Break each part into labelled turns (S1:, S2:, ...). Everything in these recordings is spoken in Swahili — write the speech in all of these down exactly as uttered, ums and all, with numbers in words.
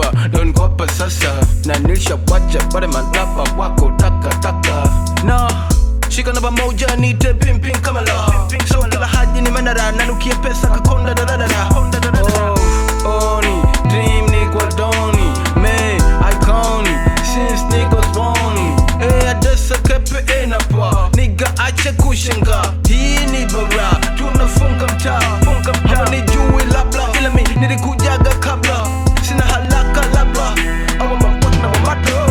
S1: taka Don't kopa sasa na nilisha wacha pale manapa wako taka taka No shika namba moja nite pim pim kama la So kila haji ni menara nanukia pesa kakonda da da da da Oh, oni, dream ni kwa doni Man, iconic, since niggas born Eh, adesa kepe ena pa Nigga ache kushenga Hii ni bara, tunafunga mtaa Hama ni jui labla Ila mi nilikujaga kabla Sina halaka labla Awa mapot na mamato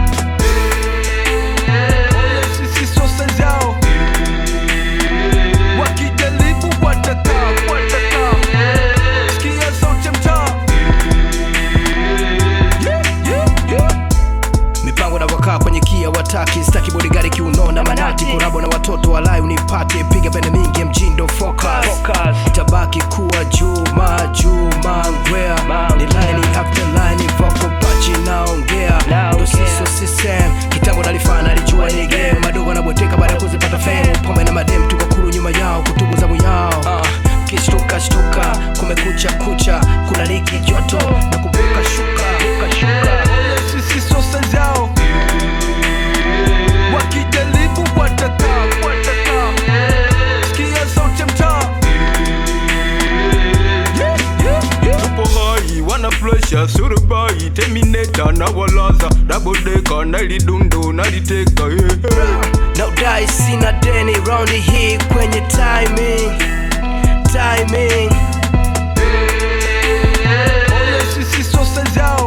S1: kwenye kia wataki staki bodyguard kiunona manati kurabo na watoto walai unipate piga pende mingi mjindo focus, focus. Tabaki kuwa juma juma ngwea ni line after line voko pachi naongea ndo siso system kitambo nalifana alijua ni game madogo na boteka baada kuzipata fame pombe na madem tuko kuru nyuma yao kutubu zamu yao uh, kishtuka shtuka kumekucha kucha kuna liki joto na kubuka shuka buka shuka sisi sosa zao wakijaribu wataka wataka sikia sauti ya mtaa yeah, yeah, yeah. Tupo hai wana flasha surubai terminator na walaza double decker na ilidundo na liteka yeah. Na udai sina deni round hii kwenye timing timing Ole sisi sosa zao